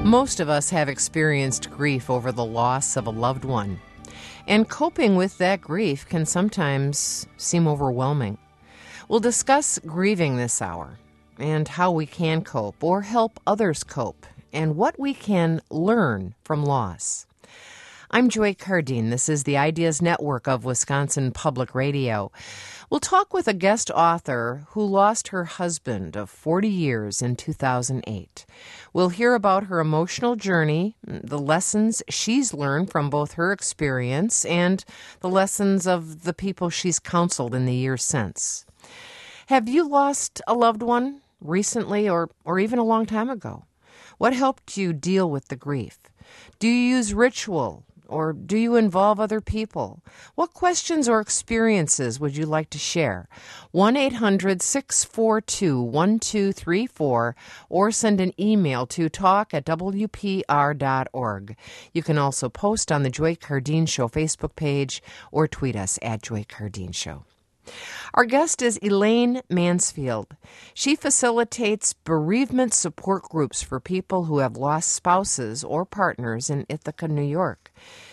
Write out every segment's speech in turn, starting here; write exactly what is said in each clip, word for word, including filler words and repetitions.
Most of us have experienced grief over the loss of a loved one, and coping with that grief can sometimes seem overwhelming. We'll discuss grieving this hour and how we can cope or help others cope and what we can learn from loss. I'm Joy Cardine. This is the Ideas Network of Wisconsin Public Radio. We'll talk with a guest author who lost her husband of forty years in two thousand eight. We'll hear about her emotional journey, the lessons she's learned from both her experience and the lessons of the people she's counseled in the years since. Have you lost a loved one recently or, or even a long time ago? What helped you deal with the grief? Do you use ritual? Or do you involve other people? What questions or experiences would you like to share? one eight hundred six four two one two three four or send an email to talk at w p r dot org. You can also post on the Joy Cardine Show Facebook page or tweet us at Joy Cardine Show. Our guest is Elaine Mansfield. She facilitates bereavement support groups for people who have lost spouses or partners in Ithaca, New York.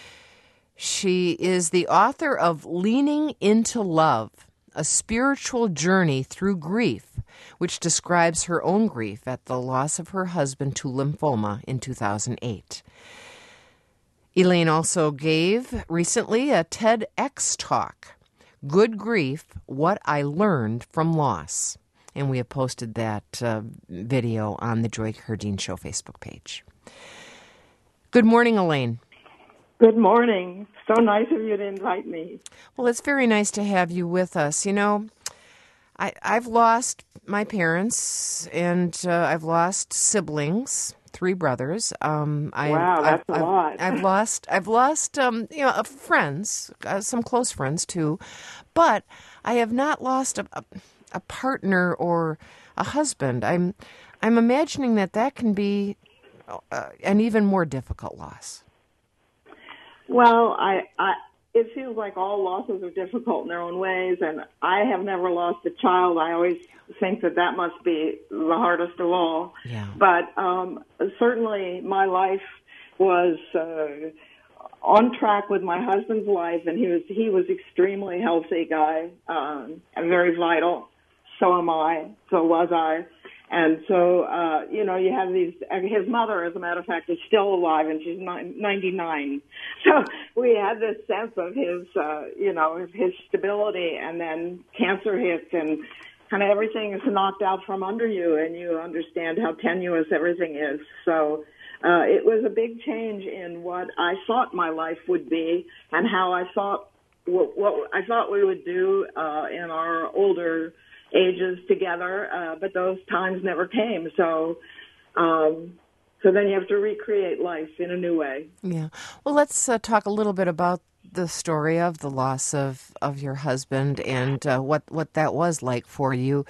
She is the author of Leaning into Love, a spiritual journey through grief, which describes her own grief at the loss of her husband to lymphoma in two thousand eight. Elaine also gave recently a TEDx talk, Good Grief, What I Learned from Loss. And we have posted that uh, video on the Joy Cardine Show Facebook page. Good morning, Elaine. Good morning. So nice of you to invite me. Well, it's very nice to have you with us. You know, I, I've lost my parents, and uh, I've lost siblings, three brothers. Um, I, wow, that's I've, a lot. I've, I've lost, I've lost, um, you know, uh, friends, uh, some close friends too, but I have not lost a, a, a partner or a husband. I'm, I'm imagining that that can be uh, an even more difficult loss. Well, I, I, it feels like all losses are difficult in their own ways, and I have never lost a child. I always think that that must be the hardest of all. Yeah. But um, certainly my life was uh, on track with my husband's life, and he was he was extremely healthy guy um, and very vital. So am I. So was I. And so, uh, you know, you have these, his mother, as a matter of fact, is still alive, and she's ninety-nine. So we had this sense of his, uh, you know, his stability, and then cancer hits, and kind of everything is knocked out from under you, and you understand how tenuous everything is. So uh, it was a big change in what I thought my life would be, and how I thought, what, what I thought we would do uh, in our older ages together, uh, but those times never came. So, um, so then you have to recreate life in a new way. Yeah. Well, let's uh, talk a little bit about the story of the loss of, of your husband and uh, what what that was like for you.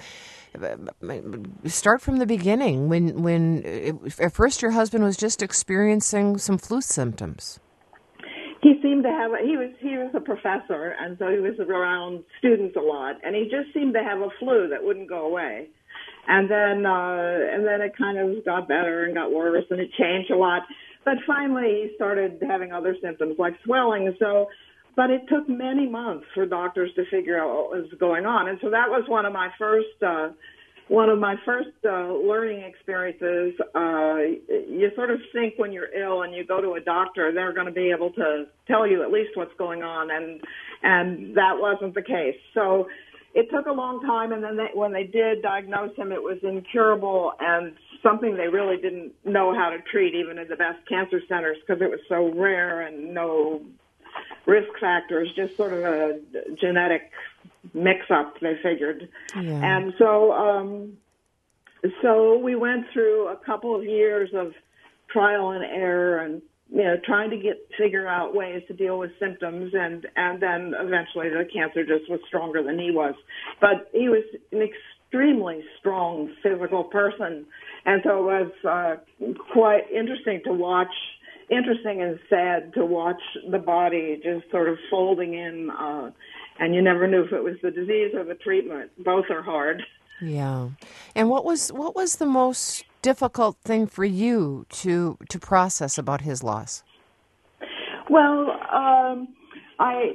Start from the beginning. When when it, at first your husband was just experiencing some flu symptoms. He seemed to have, a, he was he was a professor, and so he was around students a lot, and he just seemed to have a flu that wouldn't go away. And then uh, and then it kind of got better and got worse, and it changed a lot. But finally he started having other symptoms like swelling. So, but it took many months for doctors to figure out what was going on. And so that was one of my first uh, One of my first uh, learning experiences. Uh, you sort of think when you're ill and you go to a doctor, they're going to be able to tell you at least what's going on, and and that wasn't the case. So it took a long time, and then they, when they did diagnose him, it was incurable and something they really didn't know how to treat, even in the best cancer centers, because it was so rare and no risk factors, just sort of a genetic mix-up, they figured. Yeah. And so um, so we went through a couple of years of trial and error and, you know, trying to get figure out ways to deal with symptoms, and, and then eventually the cancer just was stronger than he was. But he was an extremely strong physical person, and so it was uh, quite interesting to watch interesting and sad to watch the body just sort of folding in, uh, and you never knew if it was the disease or the treatment. Both are hard. Yeah. And what was what was the most difficult thing for you to to process about his loss? Well, um, I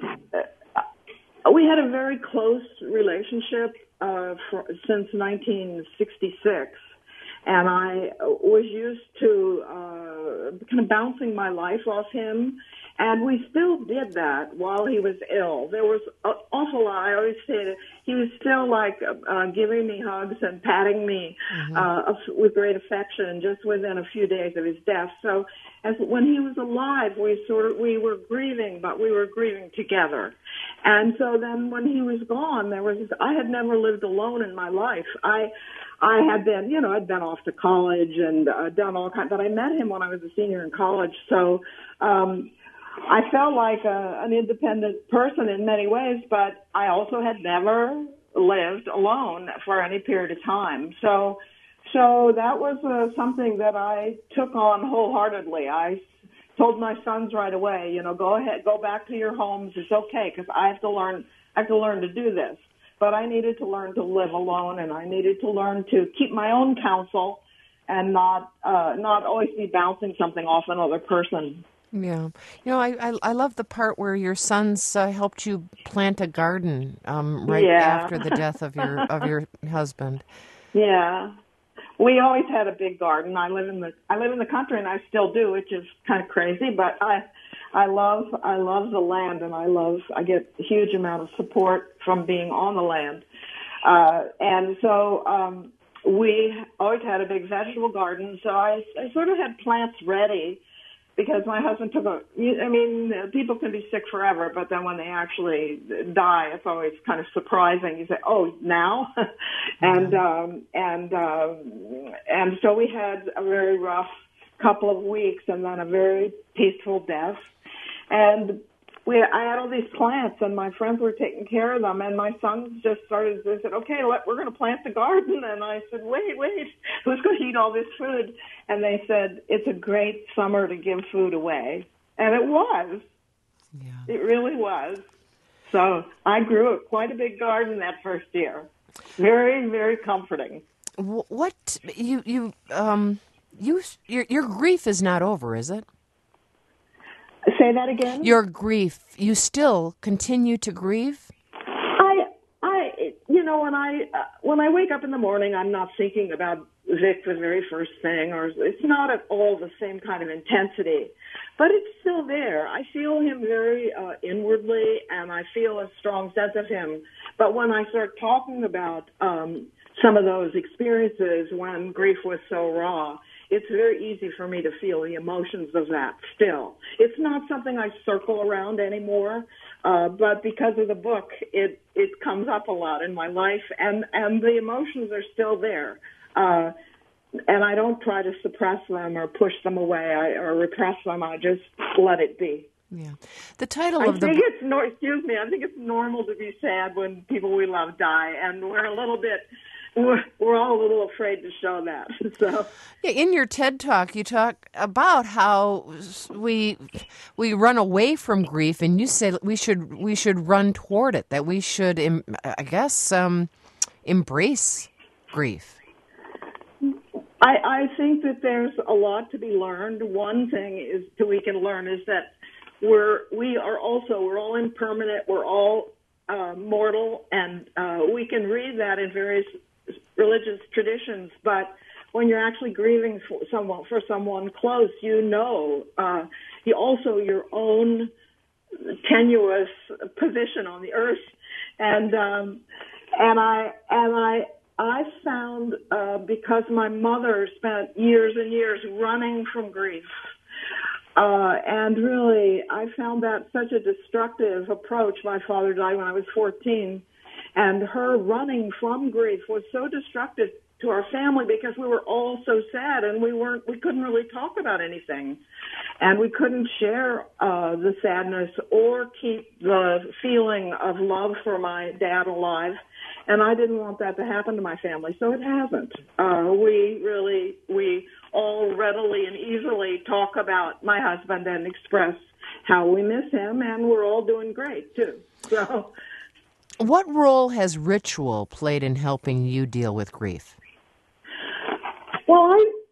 uh, we had a very close relationship uh, for, since nineteen sixty-six, and I was used to uh, kind of bouncing my life off him. And we still did that while he was ill. There was an awful lot. I always say that he was still like uh, giving me hugs and patting me mm-hmm. uh, with great affection just within a few days of his death. So as when he was alive, we sort of, we were grieving, but we were grieving together. And so then when he was gone, there was, I had never lived alone in my life. I, I had been, you know, I'd been off to college and uh, done all kinds, but I met him when I was a senior in college. So, um, I felt like a, an independent person in many ways, but I also had never lived alone for any period of time. So, so that was uh, something that I took on wholeheartedly. I told my sons right away, you know, go ahead, go back to your homes. It's okay because I have to learn. I have to learn to do this. But I needed to learn to live alone, and I needed to learn to keep my own counsel and not uh, not always be bouncing something off another person. Yeah. You know, I, I, I love the part where your sons uh, helped you plant a garden um, right yeah. after the death of your of your husband. Yeah. We always had a big garden. I live in the I live in the country and I still do, which is kind of crazy, but I I love I love the land and I love I get a huge amount of support from being on the land. Uh and so um we always had a big vegetable garden, so I I sort of had plants ready. Because my husband took a, I mean, people can be sick forever, but then when they actually die, it's always kind of surprising. You say, "Oh, now," and um, and um, and so we had a very rough couple of weeks, and then a very peaceful death. And we, I had all these plants, and my friends were taking care of them, and my sons just started. They said, "Okay, let, we're going to plant the garden," and I said, "Wait, wait, who's going to eat all this food?" And they said, "It's a great summer to give food away," and it was. Yeah. It really was. So I grew quite a big garden that first year. Very, very comforting. What you you um you your your grief is not over, is it? Say that again? Your grief, you still continue to grieve? I, I, you know, when I, uh, when I wake up in the morning, I'm not thinking about Vic the very first thing, or it's not at all the same kind of intensity, but it's still there. I feel him very uh, inwardly, and I feel a strong sense of him. But when I start talking about um, some of those experiences when grief was so raw, it's very easy for me to feel the emotions of that still. It's not something I circle around anymore, uh, but because of the book, it, it comes up a lot in my life, and, and the emotions are still there. Uh, and I don't try to suppress them or push them away I, or repress them. I just let it be. Yeah. The title I of the think it's no, excuse me. I think it's normal to be sad when people we love die, and we're a little bit. We're, we're all a little afraid to show that. So, yeah, in your TED Talk, you talk about how we we run away from grief, and you say we should we should run toward it. That we should, I guess, um, embrace grief. I, I think that there's a lot to be learned. One thing is that we can learn is that we're we are also we're all impermanent. We're all uh, mortal, and uh, we can read that in various religious traditions, but when you're actually grieving for someone, for someone close, you know, uh, you also your own tenuous position on the earth, and um, and I and I I found uh, because my mother spent years and years running from grief, uh, and really I found that such a destructive approach. My father died when I was fourteen. And her running from grief was so destructive to our family because we were all so sad and we weren't, we couldn't really talk about anything. And we couldn't share uh, the sadness or keep the feeling of love for my dad alive. And I didn't want that to happen to my family, so it hasn't. Uh, we really, we all readily and easily talk about my husband and express how we miss him, and we're all doing great, too. So. What role has ritual played in helping you deal with grief? Well, I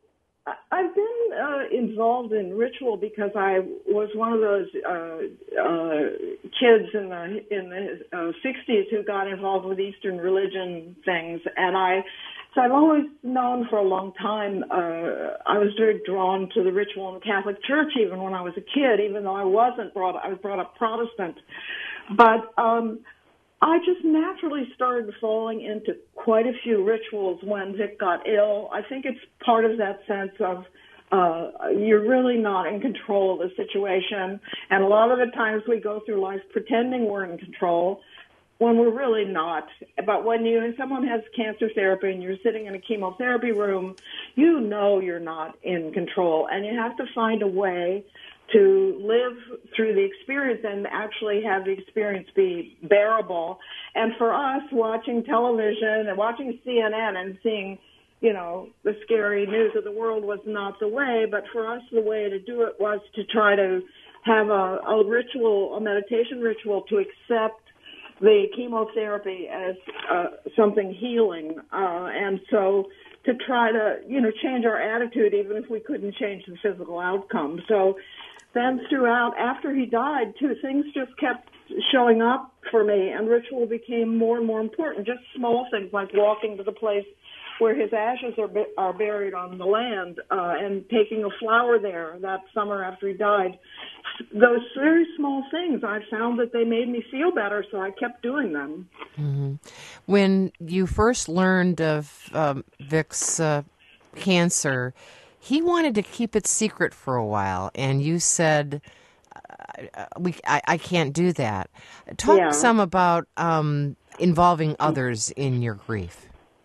I've been uh, involved in ritual because I was one of those uh, uh, kids in the in the uh, sixties who got involved with Eastern religion things, and I so I've always known for a long time. Uh, I was very drawn to the ritual in the Catholic Church, even when I was a kid, even though I wasn't brought I was brought up Protestant, but. Um, I just naturally started falling into quite a few rituals when Vic got ill. I think it's part of that sense of uh, you're really not in control of the situation. And a lot of the times we go through life pretending we're in control when we're really not. But when you and someone has cancer therapy and you're sitting in a chemotherapy room, you know you're not in control. And you have to find a way to live through the experience and actually have the experience be bearable. And for us, watching television and watching C N N and seeing, you know, the scary news of the world was not the way, but for us, the way to do it was to try to have a, a ritual, a meditation ritual to accept the chemotherapy as uh, something healing. Uh, and so to try to, you know, change our attitude, even if we couldn't change the physical outcome. So then throughout, after he died, too, things just kept showing up for me, and ritual became more and more important. Just small things like walking to the place where his ashes are are buried on the land, uh, and taking a flower there that summer after he died. Those very small things, I found that they made me feel better, so I kept doing them. Mm-hmm. When you first learned of um, Vic's uh, cancer, he wanted to keep it secret for a while, and you said, uh, "We, I, I can't do that." Talk Yeah. some about um, involving others in your grief.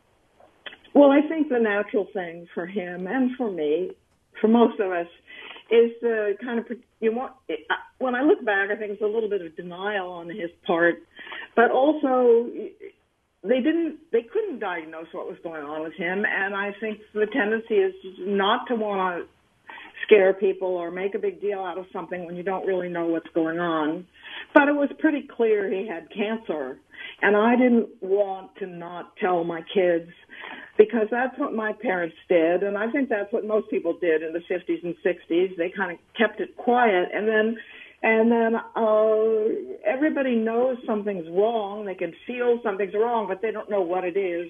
Well, I think the natural thing for him and for me, for most of us, is the kind of you want. When I look back, I think it's a little bit of denial on his part, but also they didn't, they couldn't diagnose what was going on with him, and I think the tendency is not to want to scare people or make a big deal out of something when you don't really know what's going on. But it was pretty clear he had cancer, and I didn't want to not tell my kids, because that's what my parents did, and I think that's what most people did in the fifties and sixties. They kind of kept it quiet, and then and then uh, everybody knows something's wrong. They can feel something's wrong, but they don't know what it is.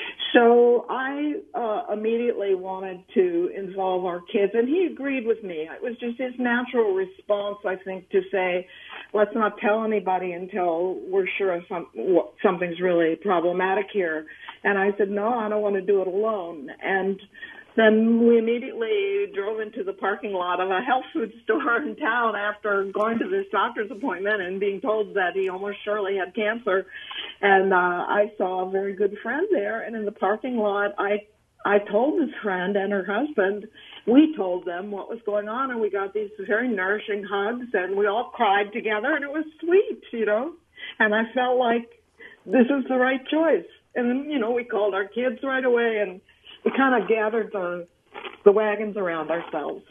So I uh, immediately wanted to involve our kids, and he agreed with me. It was just his natural response, I think, to say, let's not tell anybody until we're sure some, something's really problematic here. And I said, no, I don't want to do it alone. And then we immediately drove into the parking lot of a health food store in town after going to this doctor's appointment and being told that he almost surely had cancer. And uh, I saw a very good friend there, and in the parking lot, I I told this friend and her husband, we told them what was going on, and we got these very nourishing hugs, and we all cried together, and it was sweet, you know. And I felt like this is the right choice. And then, you know, we called our kids right away, and we kind of gathered the the wagons around ourselves.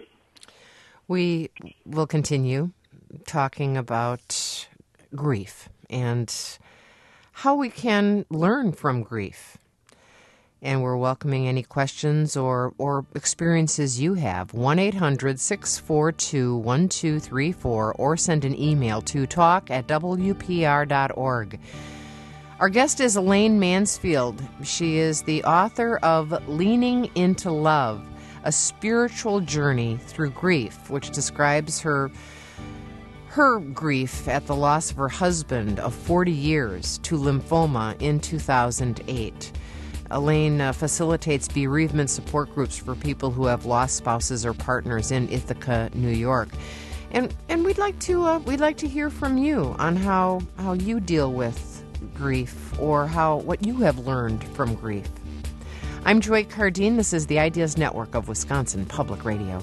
We will continue talking about grief and how we can learn from grief. And we're welcoming any questions or, or experiences you have. one eight hundred six four two one two three four, or send an email to talk at w p r dot org. Our guest is Elaine Mansfield. She is the author of Leaning into Love, a spiritual journey through grief, which describes her her grief at the loss of her husband of forty years to lymphoma in two thousand eight. Elaine uh, facilitates bereavement support groups for people who have lost spouses or partners in Ithaca, New York. And and we'd like to uh, we'd like to hear from you on how how you deal with grief, or how what you have learned from grief. I'm Joy Cardine. This is the Ideas Network of Wisconsin Public Radio.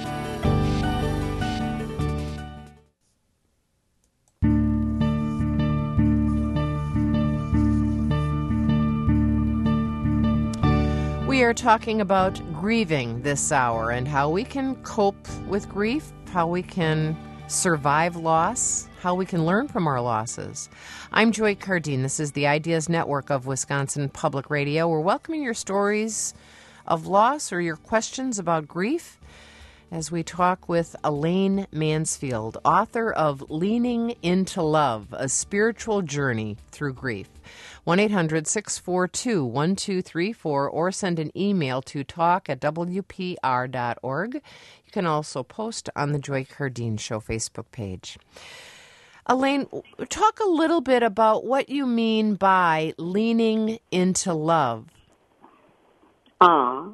We are talking about grieving this hour and how we can cope with grief, how we can survive loss, how we can learn from our losses. I'm Joy Cardine. This is the Ideas Network of Wisconsin Public Radio. We're welcoming your stories of loss or your questions about grief as we talk with Elaine Mansfield, author of Leaning into Love, A Spiritual Journey Through Grief. one eight hundred six four two one two three four or send an email to talk at w p r dot org. You can also post on the Joy Cardine Show Facebook page. Elaine, talk a little bit about what you mean by leaning into love. Ah.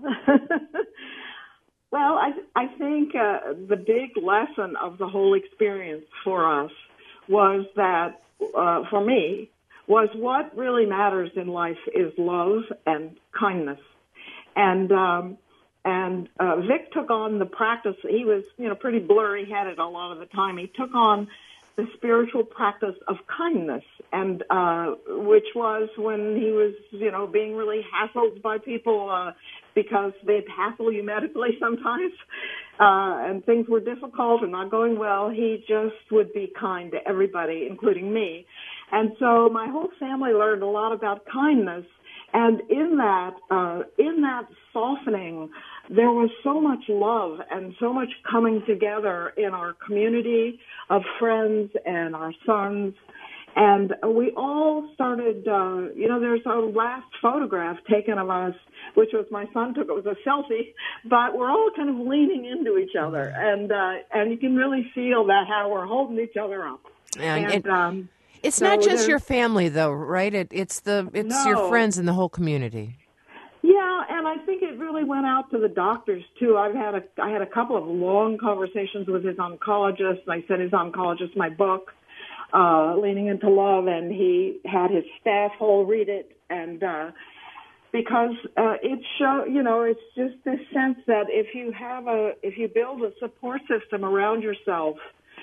Well, I I think uh, the big lesson of the whole experience for us was that, uh, for me, was what really matters in life is love and kindness. And um, and uh, Vic took on the practice. He was, you know, pretty blurry-headed a lot of the time. He took on the spiritual practice of kindness, and uh, which was when he was, you know, being really hassled by people uh, because they'd hassle you medically sometimes, uh, and things were difficult and not going well. He just would be kind to everybody, including me. And so my whole family learned a lot about kindness. And in that, uh, in that softening, there was so much love and so much coming together in our community of friends and our sons. And we all started, uh, you know, there's a last photograph taken of us, which was my son took. It was a selfie, but we're all kind of leaning into each other. And, uh, and you can really feel that how we're holding each other up. And, and, and um, it's so not just there's- your family, though, right? It, it's the it's No. your friends and the whole community. Yeah, and I think it really went out to the doctors too. I've had a I had a couple of long conversations with his oncologist. I sent his oncologist my book, uh, Leaning into Love, and he had his staff whole read it, and uh, because uh, it show you know it's just this sense that if you have a if you build a support system around yourself.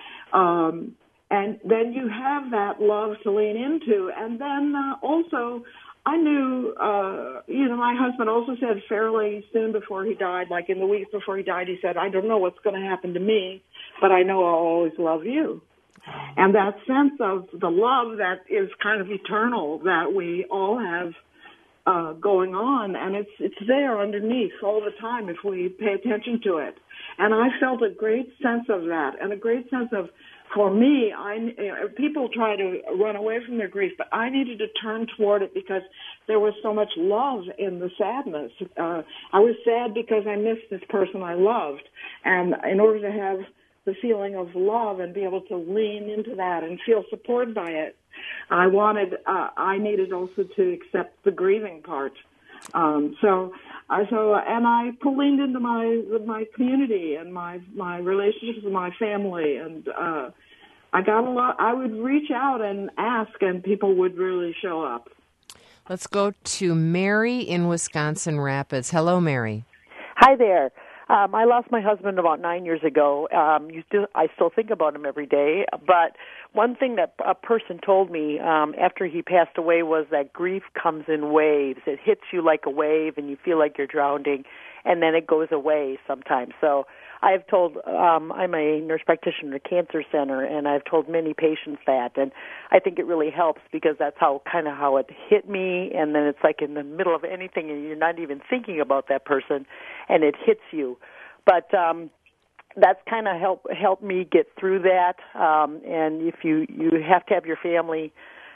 Um, And then you have that love to lean into. And then uh, also, I knew, uh, you know, my husband also said fairly soon before he died, like in the weeks before he died, he said, I don't know what's going to happen to me, but I know I'll always love you. And that sense of the love that is kind of eternal that we all have uh, going on, and it's it's there underneath all the time if we pay attention to it. And I felt a great sense of that, and a great sense of, for me, I, people try to run away from their grief, but I needed to turn toward it because there was so much love in the sadness. Uh, I was sad because I missed this person I loved. And in order to have the feeling of love and be able to lean into that and feel supported by it, I wanted, uh, I needed also to accept the grieving part. Um, so, uh, so, and I leaned into my my community and my my relationships with my family, and uh, I got a lot. I would reach out and ask, and people would really show up. Let's go to Mary in Wisconsin Rapids. Hello, Mary. Hi there. Um, I lost my husband about nine years ago. Um, you still, I still think about him every day. But one thing that a person told me um, after he passed away was that grief comes in waves. It hits you like a wave, and you feel like you're drowning, and then it goes away sometimes. So I've told, um, I'm a nurse practitioner at a cancer center, and I've told many patients that, and I think it really helps because that's how kind of how it hit me, and then it's like in the middle of anything, and you're not even thinking about that person, and it hits you. But um, that's kind of help helped me get through that, um, and if you, you have to have your family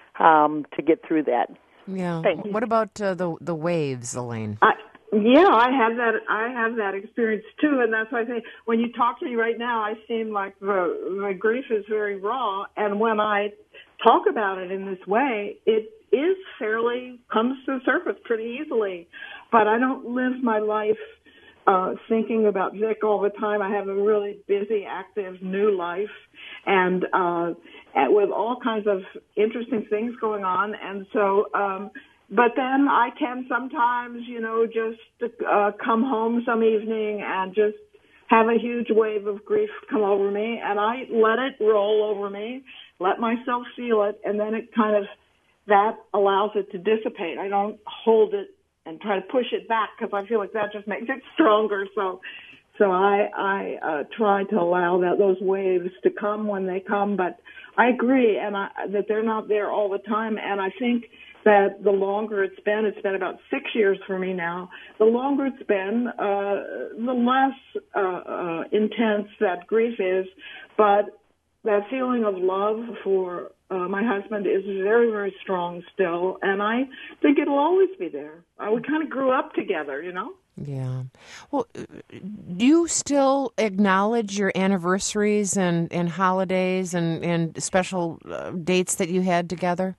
um, to get through that. Yeah. Thanks. What about uh, the the waves, Elaine? I, yeah, I have that. I have that experience too, and that's why I say when you talk to me right now, I seem like the, the grief is very raw, and when I talk about it in this way, it is fairly comes to the surface pretty easily. But I don't live my life uh, thinking about Vic all the time. I have a really busy, active new life, and uh, with all kinds of interesting things going on, and so. Um, But then I can sometimes, you know, just uh, come home some evening and just have a huge wave of grief come over me, and I let it roll over me, let myself feel it, and then it kind of, that allows it to dissipate. I don't hold it and try to push it back because I feel like that just makes it stronger. So so I, I uh, try to allow that those waves to come when they come, but I agree and I, that they're not there all the time, and I think that the longer it's been, it's been about six years for me now, the longer it's been, uh, the less uh, uh, intense that grief is. But that feeling of love for uh, my husband is very, very strong still, and I think it'll always be there. Uh, we kind of grew up together, you know? Yeah. Well, do you still acknowledge your anniversaries and, and holidays and, and special uh, dates that you had together?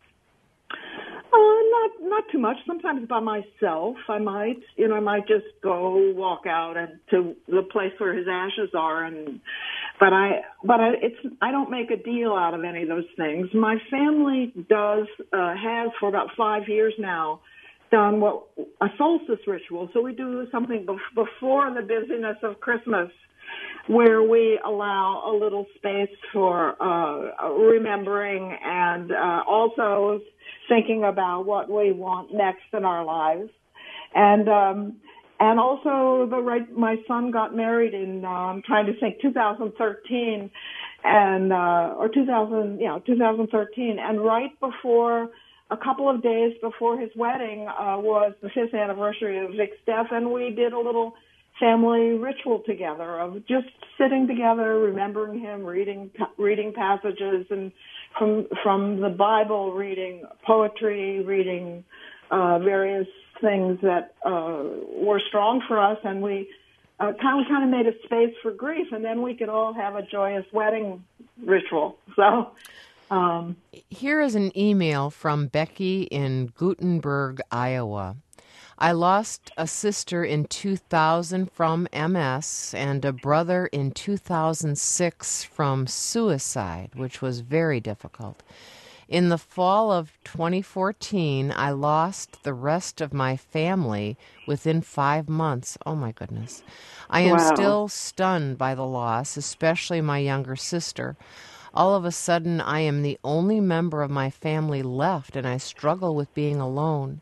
Uh, not not too much. Sometimes by myself, I might, you know, I might just go walk out and to the place where his ashes are, and but I but I, it's I don't make a deal out of any of those things. My family does uh, has for about five years now done what a solstice ritual. So we do something bef- before the busyness of Christmas, where we allow a little space for uh, remembering and uh, also thinking about what we want next in our lives. And um, and also, the right, my son got married in, uh, I'm trying to think, two thousand thirteen, and uh, or two thousand, yeah, two thousand thirteen, and right before, a couple of days before his wedding uh, was the fifth anniversary of Vic's death, and we did a little family ritual together of just sitting together, remembering him, reading reading passages and from from the Bible, reading poetry, reading uh, various things that uh, were strong for us, and we uh, kind of kind of made a space for grief, and then we could all have a joyous wedding ritual. So. Um, Here is an email from Becky in Gutenberg, Iowa. I lost a sister in two thousand from M S and a brother in two thousand six from suicide, which was very difficult. In the fall of twenty fourteen, I lost the rest of my family within five months. Oh, my goodness. I am Wow. still stunned by the loss, especially my younger sister. All of a sudden, I am the only member of my family left, and I struggle with being alone.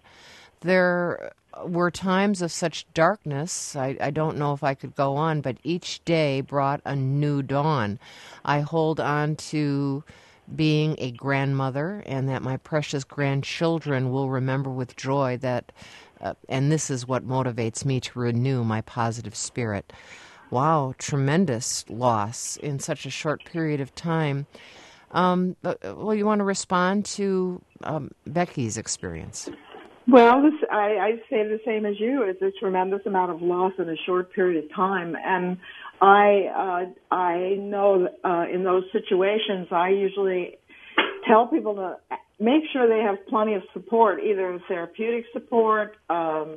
There were times of such darkness, I, I don't know if I could go on, but each day brought a new dawn. I hold on to being a grandmother and that my precious grandchildren will remember with joy that, uh, and this is what motivates me to renew my positive spirit. Wow, tremendous loss in such a short period of time. Um, well, you want to respond to um, Becky's experience? Well, this, I, I say the same as you. It's a tremendous amount of loss in a short period of time, and I uh, I know uh, in those situations I usually tell people to make sure they have plenty of support, either therapeutic support um,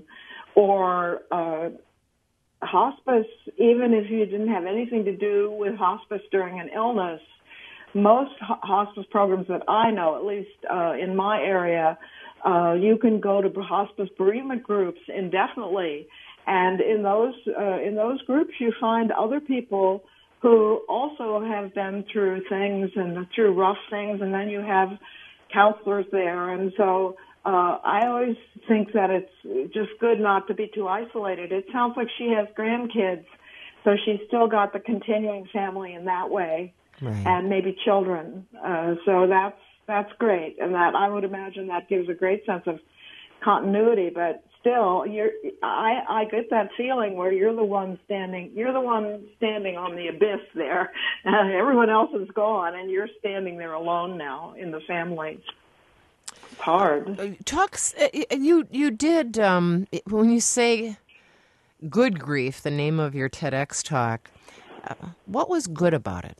or uh, hospice. Even if you didn't have anything to do with hospice during an illness, most ho- hospice programs that I know, at least uh, in my area, uh, you can go to hospice bereavement groups indefinitely, and in those uh, in those groups you find other people who also have been through things and through rough things, and then you have counselors there, and so uh, I always think that it's just good not to be too isolated. It sounds like she has grandkids, so she's still got the continuing family in that way. Right. And maybe children. Uh, so that's that's great, and that I would imagine that gives a great sense of continuity. But still, you're I I get that feeling where you're the one standing. You're the one standing on the abyss there. Uh, everyone else is gone, and you're standing there alone now in the family. It's hard. Talk. You you did um, when you say good grief, the name of your TEDx talk. Uh, what was good about it?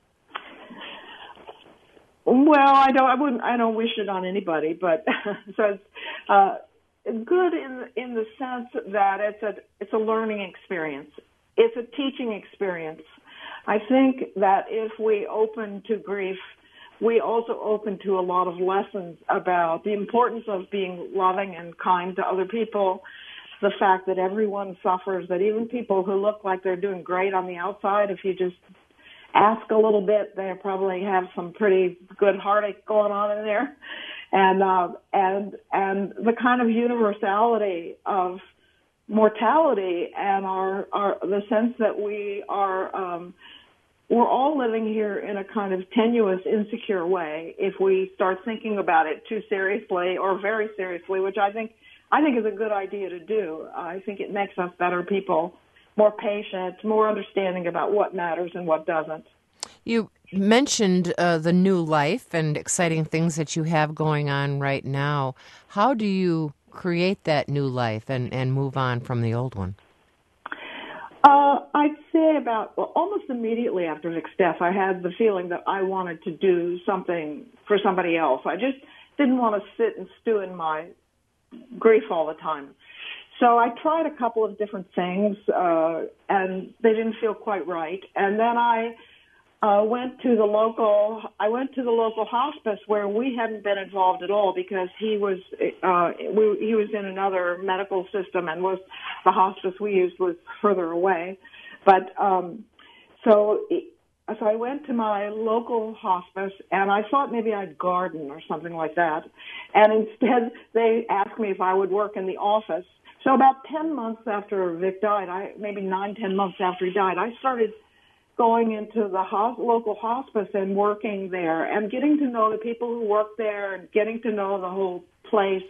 Well, I don't. I wouldn't. I don't wish it on anybody, but so it's uh, good in in the sense that it's a it's a learning experience. It's a teaching experience. I think that if we open to grief, we also open to a lot of lessons about the importance of being loving and kind to other people. The fact that everyone suffers. That even people who look like they're doing great on the outside, if you just ask a little bit, they probably have some pretty good heartache going on in there, and uh, and and the kind of universality of mortality and our, our the sense that we are um, we're all living here in a kind of tenuous, insecure way if we start thinking about it too seriously or very seriously, which I think I think is a good idea to do. I think it makes us better people, more patient, more understanding about what matters and what doesn't. You mentioned uh, the new life and exciting things that you have going on right now. How do you create that new life and, and move on from the old one? Uh, I'd say about, well, almost immediately after Vic's death, I had the feeling that I wanted to do something for somebody else. I just didn't want to sit and stew in my grief all the time. So I tried a couple of different things, uh, and they didn't feel quite right. And then I uh, went to the local, I went to the local hospice where we hadn't been involved at all because he was, uh, we, he was in another medical system and was, the hospice we used was further away. But, um, so, so I went to my local hospice and I thought maybe I'd garden or something like that. And instead they asked me if I would work in the office. So about ten months after Vic died, I, maybe nine, ten months after he died, I started going into the ho- local hospice and working there and getting to know the people who work there and getting to know the whole place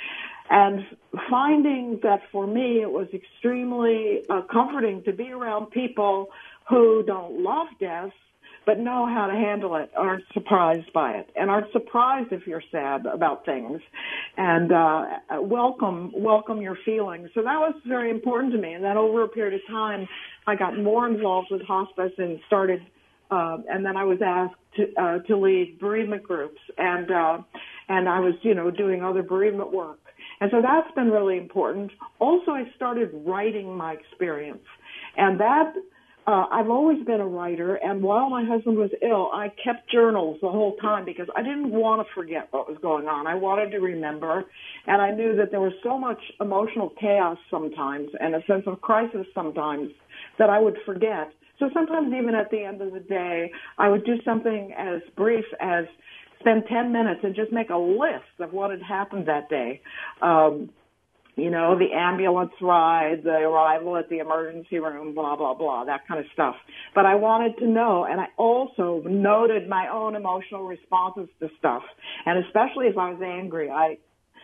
and finding that for me it was extremely uh, comforting to be around people who don't love death but know how to handle it, aren't surprised by it, and aren't surprised if you're sad about things, and uh, welcome welcome your feelings. So that was very important to me, and then over a period of time, I got more involved with hospice and started, uh, and then I was asked to, uh, to lead bereavement groups, and uh, and I was, you know, doing other bereavement work. And so that's been really important. Also, I started writing my experience, and that Uh, I've always been a writer, and while my husband was ill, I kept journals the whole time because I didn't want to forget what was going on. I wanted to remember, and I knew that there was so much emotional chaos sometimes and a sense of crisis sometimes that I would forget. So sometimes even at the end of the day, I would do something as brief as spend ten minutes and just make a list of what had happened that day. Um, You know, the ambulance ride, the arrival at the emergency room, blah, blah, blah, that kind of stuff. But I wanted to know, and I also noted my own emotional responses to stuff. And especially if I was angry, I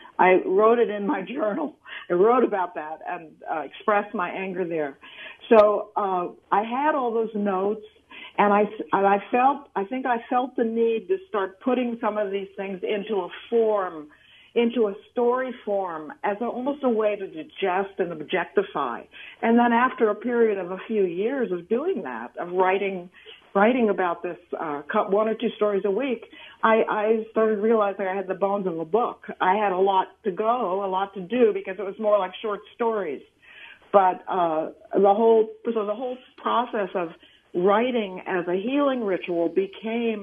I wrote it in my journal. I wrote about that and uh, expressed my anger there. So uh, I had all those notes, and I, and I felt, I think I felt the need to start putting some of these things into a form, into a story form as a, almost a way to digest and objectify. And then after a period of a few years of doing that, of writing writing about this uh, one or two stories a week, I, I started realizing I had the bones of a book. I had a lot to go, a lot to do, because it was more like short stories. But uh, the whole so the whole process of writing as a healing ritual became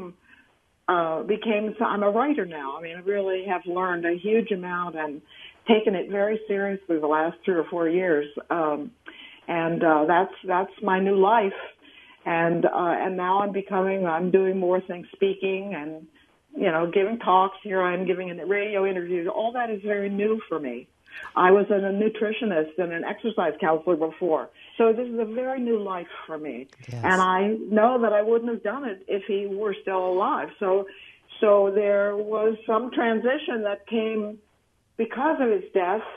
Uh, became, I'm a writer now. I mean, I really have learned a huge amount and taken it very seriously the last three or four years. Um, and uh, that's that's my new life. And uh, and now I'm becoming, I'm doing more things, speaking and, you know, giving talks. Here I am giving a radio interview. All that is very new for me. I was a nutritionist and an exercise counselor before. So this is a very new life for me. Yes. And I know that I wouldn't have done it if he were still alive. So so there was some transition that came because of his death.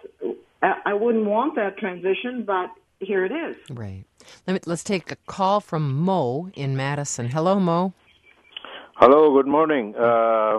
I wouldn't want that transition, but here it is. Right. Let me, let's take a call from Mo in Madison. Hello, Mo. Hello, good morning. Uh,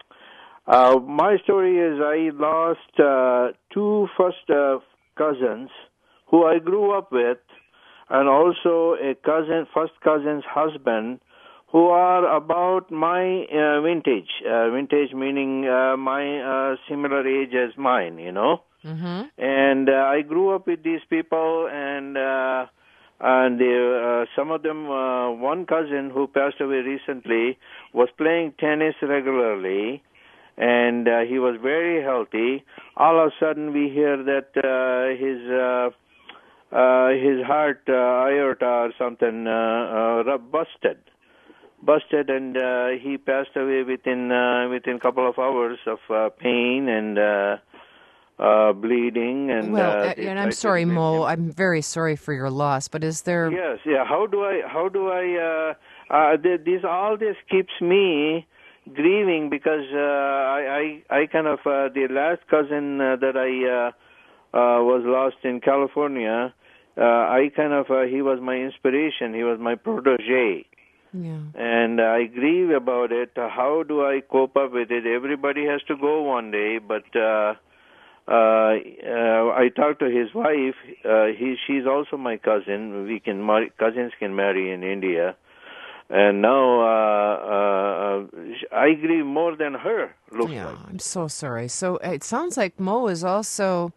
uh, my story is I lost uh, two first uh, cousins who I grew up with, and also a cousin, first cousin's husband, who are about my uh, vintage. Uh, vintage meaning uh, my uh, similar age as mine, you know. Mm-hmm. And uh, I grew up with these people, and uh, and they, uh, some of them, uh, one cousin who passed away recently was playing tennis regularly, and uh, he was very healthy. All of a sudden, we hear that uh, his uh, uh, his heart uh, aorta or something uh, uh, busted, busted, and uh, he passed away within uh, within a couple of hours of uh, pain and uh, uh, bleeding. And well, uh, and I'm sorry, Mo. I'm very sorry for your loss. But is there? Yes, yeah. How do I? How do I? Uh, uh, th- this all this keeps me grieving because uh, I, I I kind of uh, the last cousin uh, that I uh, uh, was lost in California. Uh, I kind of uh, he was my inspiration. He was my protege. Yeah. And I grieve about it. How do I cope up with it? Everybody has to go one day, but uh, uh, uh, I talked to his wife. Uh, he, she's also my cousin. We can mar- cousins can marry in India, and now uh, uh, I grieve more than her. Looks yeah, like. I'm so sorry. So it sounds like Mo is also.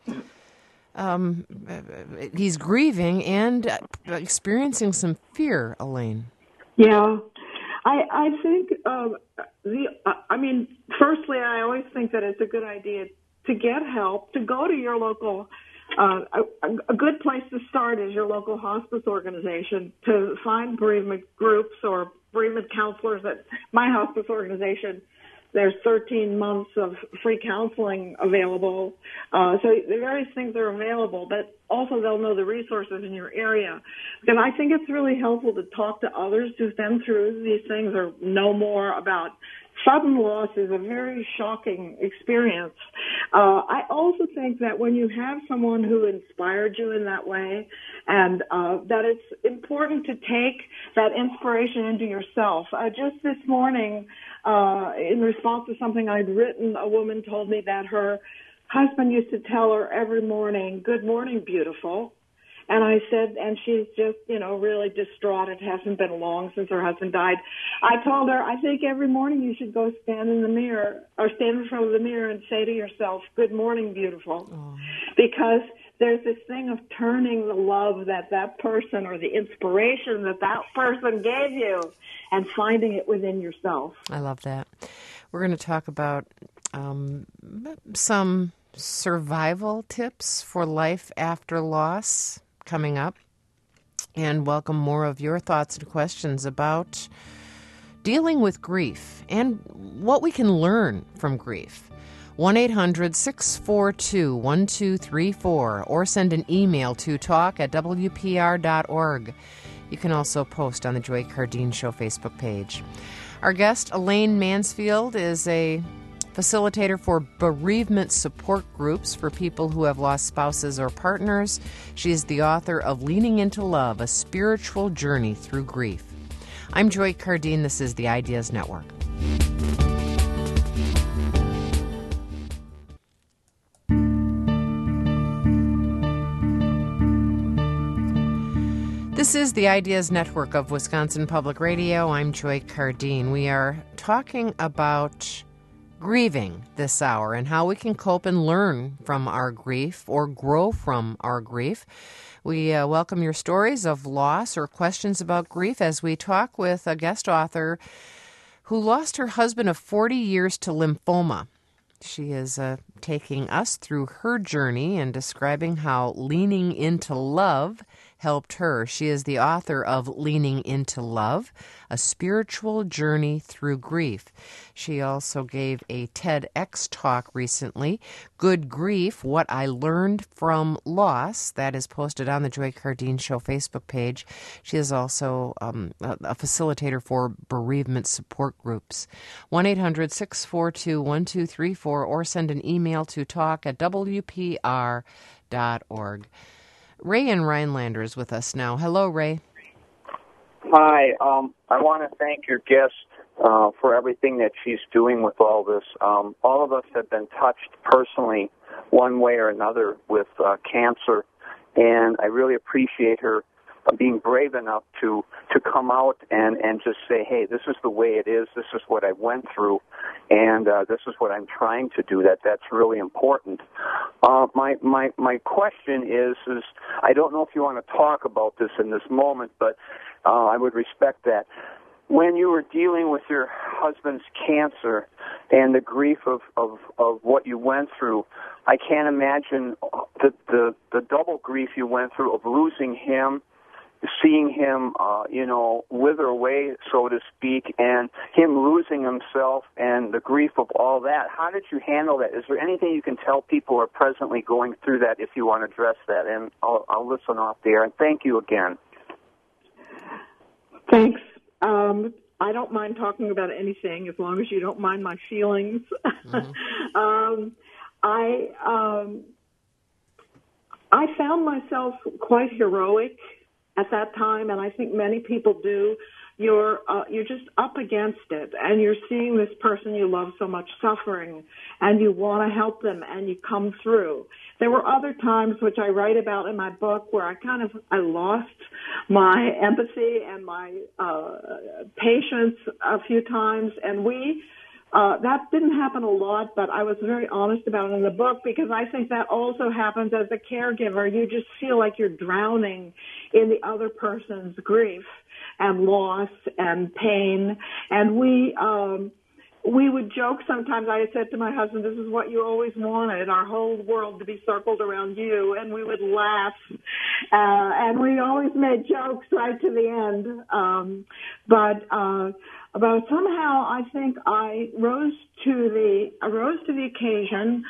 Um, he's grieving and experiencing some fear, Elaine. Yeah, I I think um, the I mean, firstly, I always think that it's a good idea to get help, to go to your local. Uh, a, a good place to start is your local hospice organization, to find bereavement groups or bereavement counselors. At my hospice organization, there's thirteen months of free counseling available. Uh, so the various things are available, but also they'll know the resources in your area. And I think it's really helpful to talk to others who've been through these things or know more about. Sudden loss is a very shocking experience. Uh, I also think that when you have someone who inspired you in that way, and uh, that it's important to take that inspiration into yourself. Uh, just this morning, uh, in response to something I'd written, a woman told me that her husband used to tell her every morning, "Good morning, beautiful." And I said, and she's just, you know, really distraught. It hasn't been long since her husband died. I told her, I think every morning you should go stand in the mirror or stand in front of the mirror and say to yourself, "Good morning, beautiful." Oh. Because there's this thing of turning the love that that person or the inspiration that that person gave you and finding it within yourself. I love that. We're going to talk about um, some survival tips for life after loss coming up, and welcome more of your thoughts and questions about dealing with grief and what we can learn from grief. one eight hundred six four two one two three four or send an email to talk at w p r dot org. You can also post on the Joy Cardeen Show Facebook page. Our guest, Elaine Mansfield, is a facilitator for bereavement support groups for people who have lost spouses or partners. She is the author of Leaning into Love, A Spiritual Journey Through Grief. I'm Joy Cardeen. This is the Ideas Network. This is the Ideas Network of Wisconsin Public Radio. I'm Joy Cardeen. We are talking about grieving this hour and how we can cope and learn from our grief or grow from our grief. We uh, welcome your stories of loss or questions about grief as we talk with a guest author who lost her husband of forty years to lymphoma. She is uh, taking us through her journey and describing how leaning into love helped her. She is the author of Leaning into Love, A Spiritual Journey Through Grief. She also gave a TEDx talk recently, Good Grief, What I Learned from Loss. That is posted on the Joy Cardeen Show Facebook page. She is also um, a, a facilitator for bereavement support groups. one eight hundred six four two one two three four or send an email to talk at w p r dot org. Ray in Rhinelander is with us now. Hello, Ray. Hi. Um, I want to thank your guest uh, for everything that she's doing with all this. Um, all of us have been touched personally one way or another with uh, cancer, and I really appreciate her uh, being brave enough to, to come out and, and just say, hey, this is the way it is, this is what I went through, and uh, this is what I'm trying to do. That That's really important. Uh, my, my, my question is, is, I don't know if you want to talk about this in this moment, but uh, I would respect that. When you were dealing with your husband's cancer and the grief of, of, of what you went through, I can't imagine the, the, the double grief you went through of losing him, seeing him, uh, you know, wither away, so to speak, and him losing himself and the grief of all that. How did you handle that? Is there anything you can tell people who are presently going through that if you want to address that? And I'll, I'll listen off there. And thank you again. Thanks. Um, I don't mind talking about anything as long as you don't mind my feelings. Mm-hmm. um, I um, I found myself quite heroic at that time, and I think many people do. You're uh, you're just up against it, and you're seeing this person you love so much suffering, and you want to help them, and you come through. There were other times, which I write about in my book, where I kind of I lost my empathy and my uh, patience a few times, and we. Uh, that didn't happen a lot, but I was very honest about it in the book because I think that also happens as a caregiver. You just feel like you're drowning in the other person's grief and loss and pain. And we, um, we would joke sometimes. I said to my husband, this is what you always wanted, our whole world to be circled around you. And we would laugh. Uh, and we always made jokes right to the end. Um, but, uh, But somehow I think I rose to the I rose to the occasion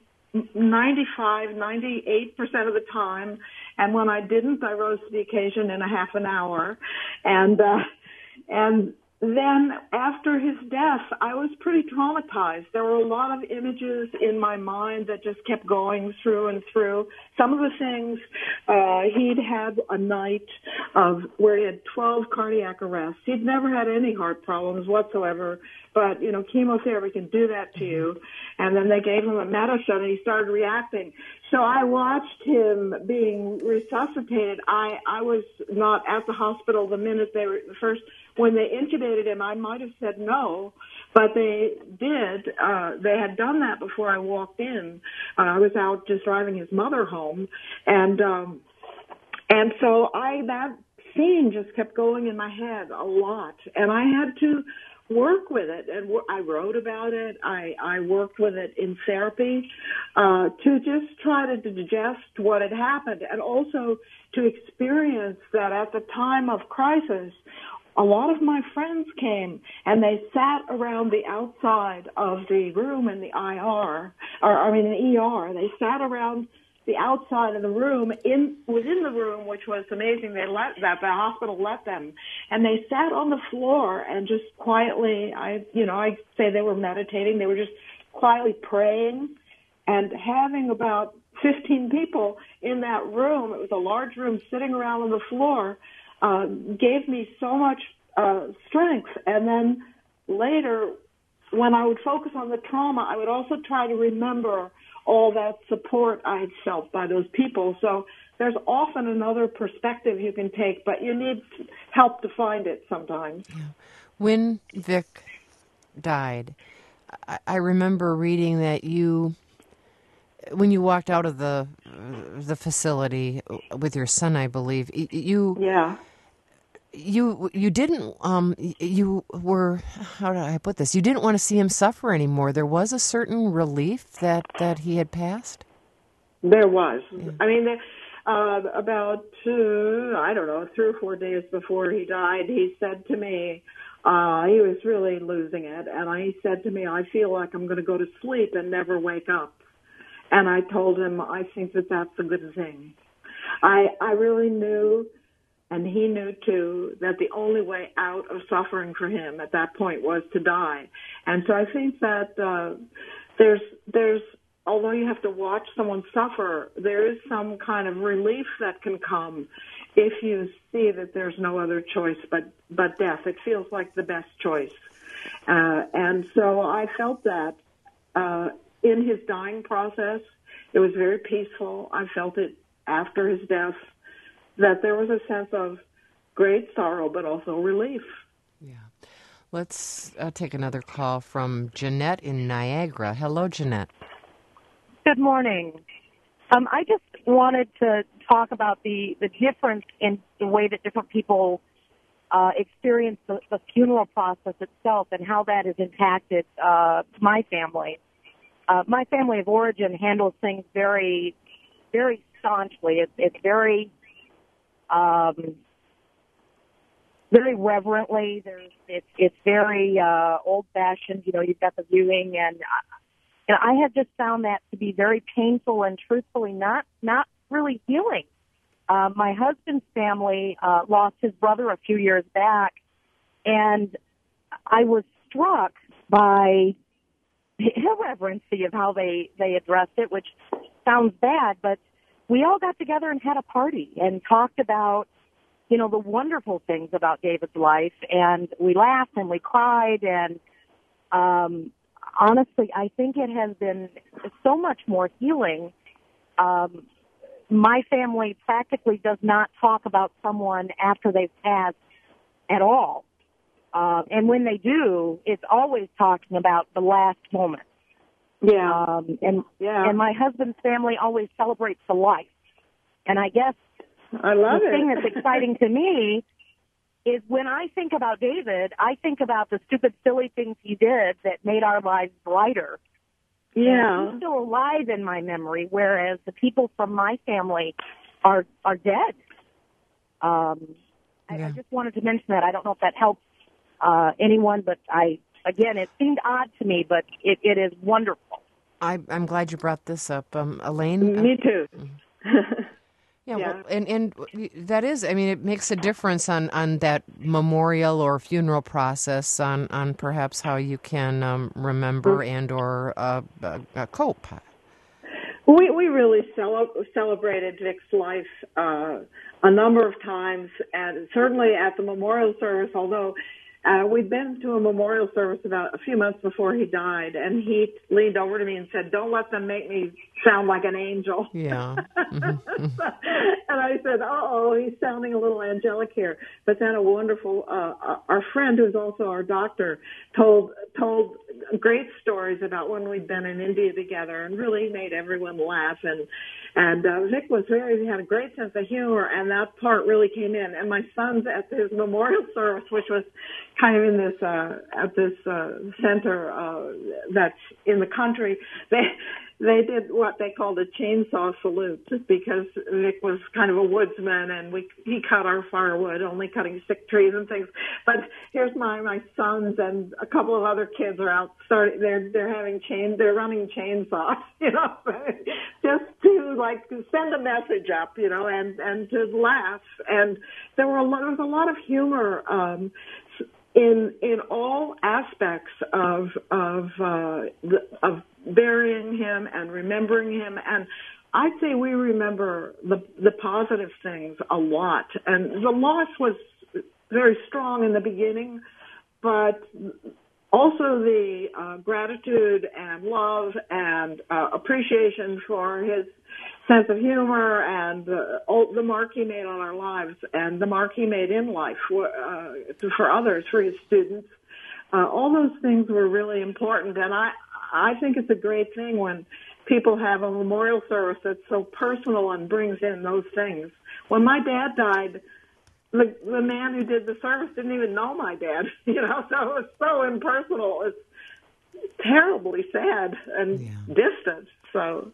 ninety-five, ninety-eight percent of the time, and when I didn't, I rose to the occasion in a half an hour, and uh, and then after his death, I was pretty traumatized. There were a lot of images in my mind that just kept going through and through. Some of the things, uh, he'd had a night of where he had twelve cardiac arrests. He'd never had any heart problems whatsoever, but, you know, chemotherapy can do that to you. And then they gave him a medicine and he started reacting. So I watched him being resuscitated. I, I was not at the hospital the minute they were first, when they intubated him. I might have said no, but they did. Uh, they had done that before I walked in. Uh, I was out just driving his mother home. And, um, and so I, that scene just kept going in my head a lot. And I had to work with it, and I wrote about it. I, I worked with it in therapy uh, to just try to digest what had happened, and also to experience that at the time of crisis, a lot of my friends came and they sat around the outside of the room in the I R, or I mean the E R. They sat around the outside of the room, in within the room, which was amazing. They let that the hospital let them, and they sat on the floor and just quietly. I, you know, I say they were meditating. They were just quietly praying, and having about fifteen people in that room. It was a large room sitting around on the floor. Uh, gave me so much uh, strength, and then later, when I would focus on the trauma, I would also try to remember all that support I had felt by those people. So there's often another perspective you can take, but you need help to find it sometimes. Yeah. When Vic died, I, I remember reading that you, when you walked out of the the facility with your son, I believe, you yeah. You you didn't um you were how do I put this? You didn't want to see him suffer anymore. There was a certain relief that, that he had passed. There was. Yeah. I mean, uh, about uh, I don't know three or four days before he died, he said to me, uh, he was really losing it, and I, he said to me, "I feel like I'm going to go to sleep and never wake up." And I told him, "I think that that's a good thing." I I really knew. And he knew, too, that the only way out of suffering for him at that point was to die. And so I think that uh, there's, there's, although you have to watch someone suffer, there is some kind of relief that can come if you see that there's no other choice but, but death. It feels like the best choice. Uh, and so I felt that uh, in his dying process. It was very peaceful. I felt it after his death, that there was a sense of great sorrow, but also relief. Yeah. Let's uh, take another call from Jeanette in Niagara. Hello, Jeanette. Good morning. Um, I just wanted to talk about the, the difference in the way that different people uh, experience the, the funeral process itself and how that has impacted uh, my family. Uh, my family of origin handles things very, very staunchly. It's, it's very... Um, very reverently. There's, it's, it's very uh, old-fashioned. You know, you've got the viewing, and and I have just found that to be very painful and, truthfully, not not really healing. Uh, my husband's family uh, lost his brother a few years back, and I was struck by the irreverency of how they, they addressed it, which sounds bad, but we all got together and had a party and talked about, you know, the wonderful things about David's life, and we laughed and we cried, and um, honestly, I think it has been so much more healing. Um, my family practically does not talk about someone after they've passed at all. Uh, and when they do, it's always talking about the last moment. Yeah. Um, and, yeah. and my husband's family always celebrates the life. And I guess I love the it. thing that's exciting to me is when I think about David, I think about the stupid, silly things he did that made our lives brighter. Yeah. And he's still alive in my memory, whereas the people from my family are are dead. Um, yeah. I, I just wanted to mention that. I don't know if that helps uh, anyone, but I again, it seemed odd to me, but it, it is wonderful. I, I'm glad you brought this up, um, Elaine. Me too. Yeah, Yeah. well, and and that is, I mean, it makes a difference on, on that memorial or funeral process on, on perhaps how you can um, remember and or uh, uh, uh, cope. We we really cele- celebrated Vic's life uh, a number of times, and certainly at the memorial service. Although uh, we'd been to a memorial service about a few months before he died, and he leaned over to me and said, "Don't let them make me sound like an angel." Yeah. Mm-hmm. And I said, "Uh-oh, he's sounding a little angelic here." But then a wonderful, uh, our friend who's also our doctor told told great stories about when we'd been in India together, and really made everyone laugh. And and uh, Vic was very, he had a great sense of humor, and that part really came in. And my sons at his memorial service, which was kind of in this uh, at this uh, center uh, that's in the country, they. They did what they called a chainsaw salute because Vic was kind of a woodsman, and we he cut our firewood, only cutting sick trees and things. But here's my my sons and a couple of other kids are out starting. They're they're having chain. They're running chainsaws, you know, just to like send a message up, you know, and and to laugh. And there were a lot, there was a lot of humor. Um, In in all aspects of of uh, the, of burying him and remembering him, and I'd say we remember the the positive things a lot. And the loss was very strong in the beginning, but also the uh, gratitude and love and uh, appreciation for his sense of humor and uh, all, the mark he made on our lives and the mark he made in life for, uh, for others, for his students. Uh, all those things were really important, and I I think it's a great thing when people have a memorial service that's so personal and brings in those things. When my dad died, the the man who did the service didn't even know my dad, you know, so it was so impersonal. It's terribly sad and Yeah. distant. So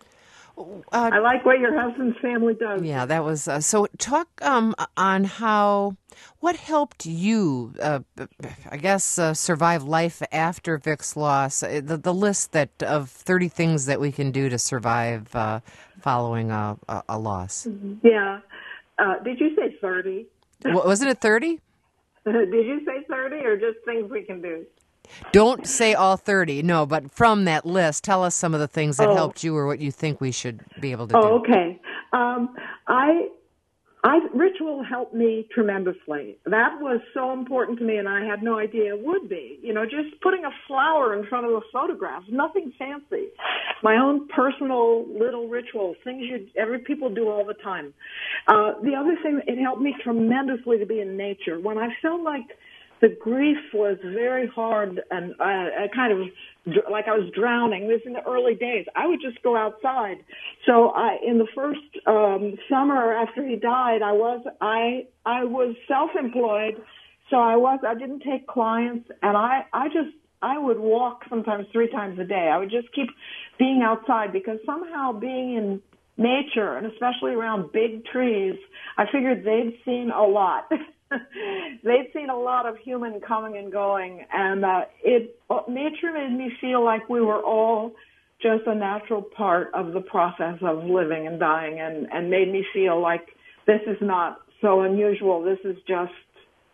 Uh, I like what your husband's family does. Yeah, that was uh, so. Talk um, on how what helped you, uh, I guess, uh, survive life after Vic's loss. Uh, The the list that of thirty things that we can do to survive uh, following a, a, a loss. Yeah. Uh, did you say thirty? Wa- Wasn't it thirty? Did you say thirty, or just things we can do? Don't say all thirty. No, but from that list, tell us some of the things that Oh. helped you or what you think we should be able to Oh, do. okay. Um, I, I ritual helped me tremendously. That was so important to me, and I had no idea it would be. You know, just putting a flower in front of a photograph, nothing fancy. My own personal little rituals, things you every people do all the time. Uh, the other thing, it helped me tremendously to be in nature. When I felt like the grief was very hard and uh, I kind of dr- like I was drowning. This in the early days. I would just go outside. So I, in the first um, summer after he died, I was I I was self-employed. So I was I didn't take clients, and I I just I would walk sometimes three times a day. I would just keep being outside because somehow being in nature, and especially around big trees, I figured they'd seen a lot. They'd seen a lot of human coming and going, and uh, it nature made me feel like we were all just a natural part of the process of living and dying, and, and made me feel like this is not so unusual. This is just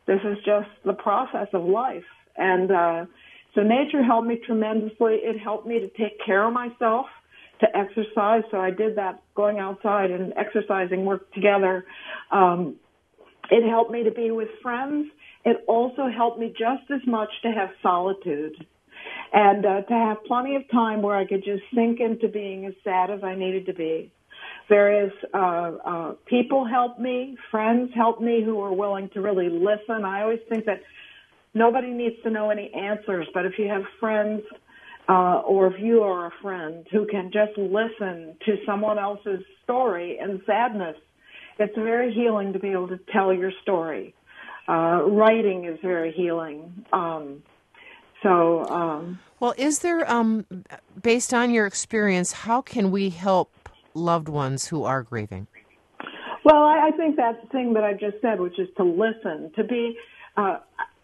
This is just the process of life. And uh, so nature helped me tremendously. It helped me to take care of myself, to exercise. So I did that, going outside and exercising, worked together. Um, it helped me to be with friends. It also helped me just as much to have solitude and uh, to have plenty of time where I could just sink into being as sad as I needed to be. Various uh, uh, people helped me, friends helped me who were willing to really listen. I always think that nobody needs to know any answers, but if you have friends uh, or if you are a friend who can just listen to someone else's story and sadness, it's very healing to be able to tell your story. Uh, writing is very healing. Um, so, um, well, is there, um, based on your experience, how can we help loved ones who are grieving? Well, I, I think that's the thing that I just said, which is to listen, to be, uh,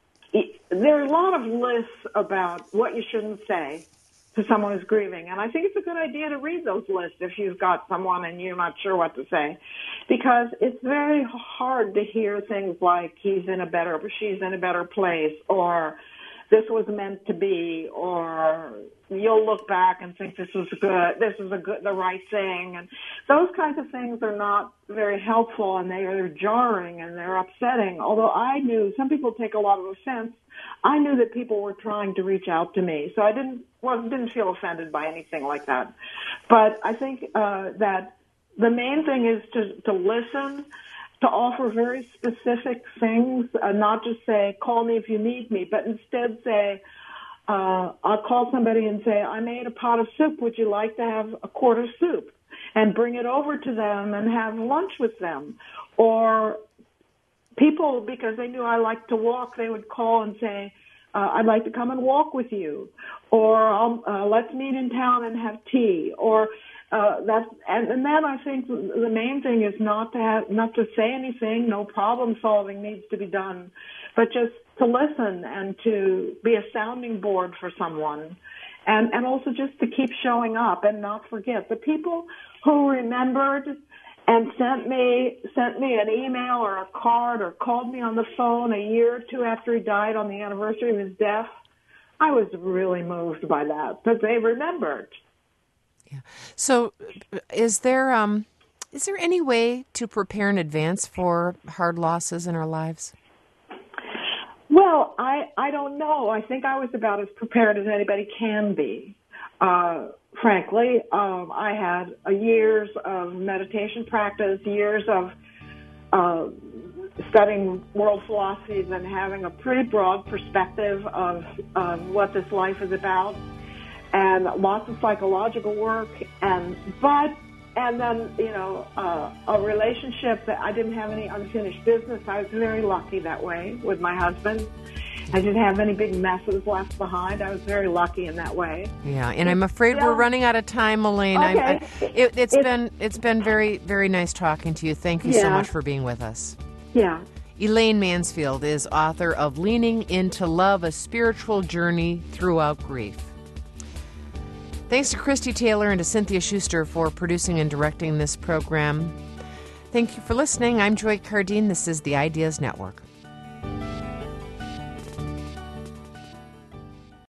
there are a lot of lists about what you shouldn't say to someone who's grieving. And I think it's a good idea to read those lists if you've got someone and you're not sure what to say, because it's very hard to hear things like he's in a better, she's in a better place, or this was meant to be, or you'll look back and think this was good, this is a good, the right thing. And those kinds of things are not very helpful, and they are jarring and they're upsetting. Although I knew, some people take a lot of offense, I knew that people were trying to reach out to me. So I didn't, well, didn't feel offended by anything like that. But I think uh, that the main thing is to, to listen, to offer very specific things, uh, not just say, call me if you need me, but instead say, uh, I'll call somebody and say, I made a pot of soup. Would you like to have a quart of soup? And bring it over to them and have lunch with them. Or people, because they knew I liked to walk, they would call and say, uh, I'd like to come and walk with you. Or um, uh, let's meet in town and have tea. Or Uh, that's, and, and then I think the main thing is not to have, not to say anything. No problem solving needs to be done, but just to listen and to be a sounding board for someone, and and also just to keep showing up and not forget. The people who remembered and sent me sent me an email or a card or called me on the phone a year or two after he died on the anniversary of his death, I was really moved by that because they remembered. Yeah. So, is there um, is there any way to prepare in advance for hard losses in our lives? Well, I I don't know. I think I was about as prepared as anybody can be. Uh, frankly, um, I had uh, years of meditation practice, years of uh, studying world philosophies, and having a pretty broad perspective of, of what this life is about. And lots of psychological work, and but and then you know uh, a relationship that I didn't have any unfinished business. I was very lucky that way with my husband. I didn't have any big messes left behind. I was very lucky in that way. Yeah, and I'm afraid yeah. we're running out of time, Elaine. Okay. I, it, it's, it's been it's been very very nice talking to you. Thank you yeah. so much for being with us. Yeah. Elaine Mansfield is author of Leaning into Love: A Spiritual Journey Throughout Grief. Thanks to Christy Taylor and to Cynthia Schuster for producing and directing this program. Thank you for listening. I'm Joy Cardine. This is the Ideas Network.